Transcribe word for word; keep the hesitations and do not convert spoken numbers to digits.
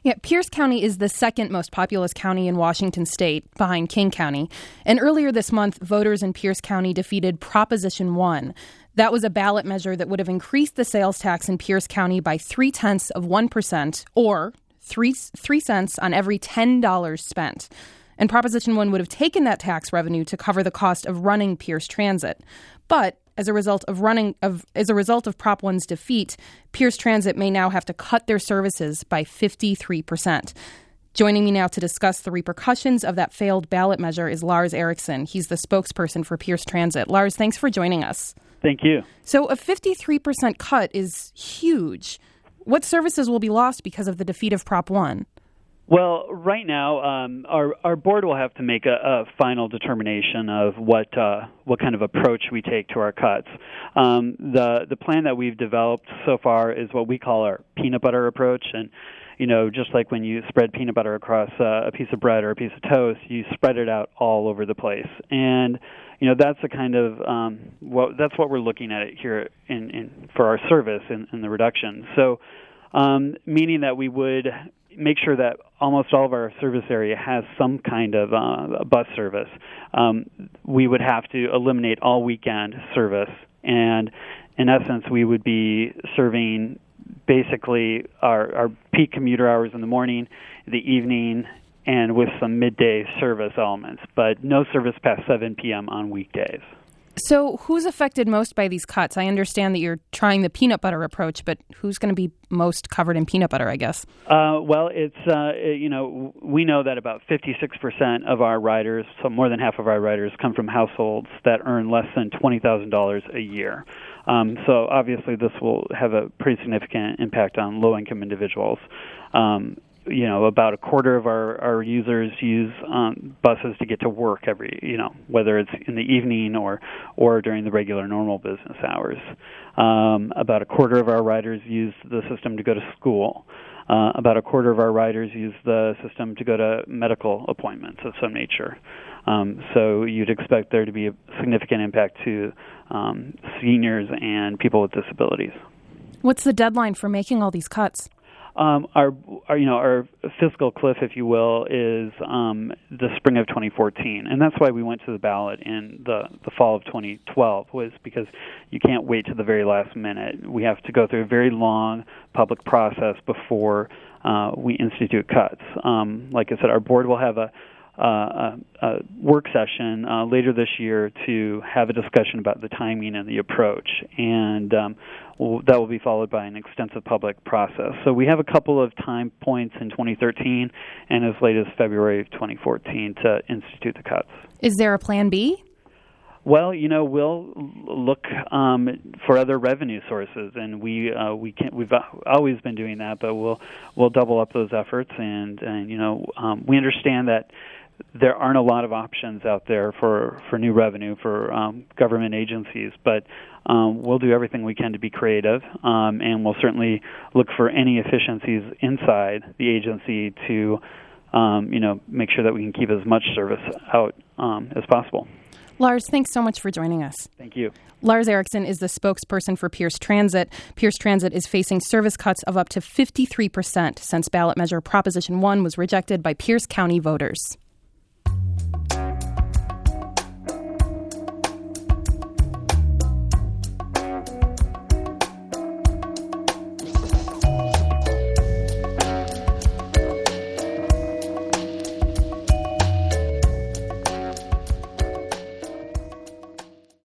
Yeah, Pierce County is the second most populous county in Washington state, behind King County. And earlier this month, voters in Pierce County defeated Proposition one. That was a ballot measure that would have increased the sales tax in Pierce County by three-tenths of one percent, or three, three cents on every ten dollars spent. And Proposition one would have taken that tax revenue to cover the cost of running Pierce Transit. But as a result of running of as a result of Prop one's defeat, Pierce Transit may now have to cut their services by fifty-three percent. Joining me now to discuss the repercussions of that failed ballot measure is Lars Erickson. He's the spokesperson for Pierce Transit. Lars, thanks for joining us. Thank you. So a fifty-three percent cut is huge. What services will be lost because of the defeat of Prop one? Well, right now, um, our our board will have to make a, a final determination of what uh, what kind of approach we take to our cuts. Um, the the plan that we've developed so far is what we call our peanut butter approach, and you know, just like when you spread peanut butter across uh, a piece of bread or a piece of toast, you spread it out all over the place. And you know, that's the kind of um, what that's what we're looking at here in, in for our service in, in the reduction. So, um, meaning that we would make sure that almost all of our service area has some kind of uh, bus service. Um, we would have to eliminate all weekend service, and in essence, we would be serving basically our, our peak commuter hours in the morning, the evening, and with some midday service elements, but no service past seven p.m. on weekdays. So who's affected most by these cuts? I understand that you're trying the peanut butter approach, but who's going to be most covered in peanut butter, I guess? Uh, well, it's, uh, you know, we know that about fifty-six percent of our riders, so more than half of our riders, come from households that earn less than twenty thousand dollars a year. Um, so obviously this will have a pretty significant impact on low-income individuals. Um, you know, about a quarter of our, our users use um, buses to get to work every, you know, whether it's in the evening or, or during the regular normal business hours. Um, about a quarter of our riders use the system to go to school. Uh, about a quarter of our riders use the system to go to medical appointments of some nature. Um, so you'd expect there to be a significant impact to um, seniors and people with disabilities. What's the deadline for making all these cuts? Um, our, our, you know, our fiscal cliff, if you will, is um, the spring of twenty fourteen, and that's why we went to the ballot in the, the fall of twenty twelve. Was because you can't wait to the very last minute. We have to go through a very long public process before uh, we institute cuts. Um, like I said, our board will have a Uh, a, a work session uh, later this year to have a discussion about the timing and the approach, and um, we'll, that will be followed by an extensive public process. So we have a couple of time points in twenty thirteen and as late as February of twenty fourteen to institute the cuts. Is there a plan B? Well, you know, we'll look um, for other revenue sources, and we uh, we can we've always been doing that, but we'll we'll double up those efforts, and and you know, um, we understand that there aren't a lot of options out there for, for new revenue for um, government agencies, but um, we'll do everything we can to be creative, um, and we'll certainly look for any efficiencies inside the agency to, um, you know, make sure that we can keep as much service out um, as possible. Lars, thanks so much for joining us. Thank you. Lars Erickson is the spokesperson for Pierce Transit. Pierce Transit is facing service cuts of up to fifty-three percent since ballot measure Proposition one was rejected by Pierce County voters.